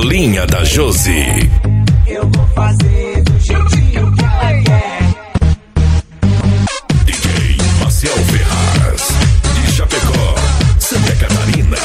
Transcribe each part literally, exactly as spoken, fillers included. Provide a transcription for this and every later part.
Bolinha da Josi. Eu vou fazer do jeitinho que ela quer. D J Marcel Ferraz, de Chapecó, Santa Catarina.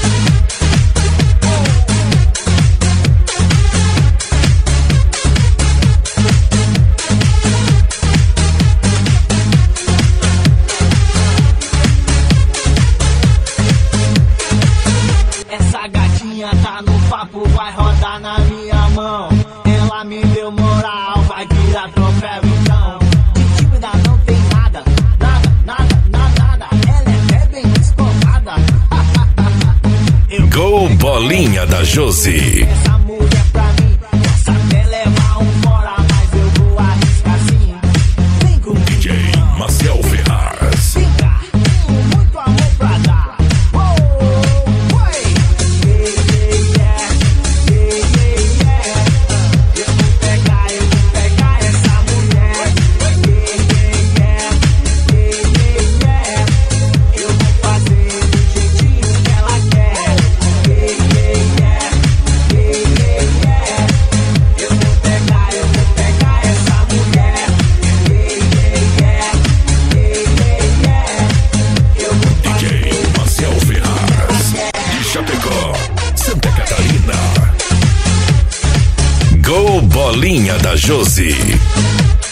Essa gatinha tá no papo, vai rodar na minha mão. Ela me deu moral, vai virar troféu então. De tímida não tem nada, nada, nada, nada, nada. Ela é até bem escovada. Go Bolinha da Josi. Essa mulher pra mim, posso até levar um fora, mas eu vou arriscar sim. Vem comigo, D J Marcel Ferraz. vem cá, tenho muito amor pra dar. Oh, oi. Yeah, yeah, yeah, yeah, yeah. Eu vou pegar, eu vou pegar essa mulher. Yeah, yeah, yeah, yeah, yeah, yeah. Eu vou fazer do jeitinho que ela quer. Yeah, yeah, yeah, yeah, yeah, yeah. Eu vou pegar, eu vou pegar essa mulher. Yeah, yeah, yeah, yeah, yeah, yeah. Eu vou D J Marcel Ferraz, de Chapecó, Santa Catarina. Go Bolinha da Josi.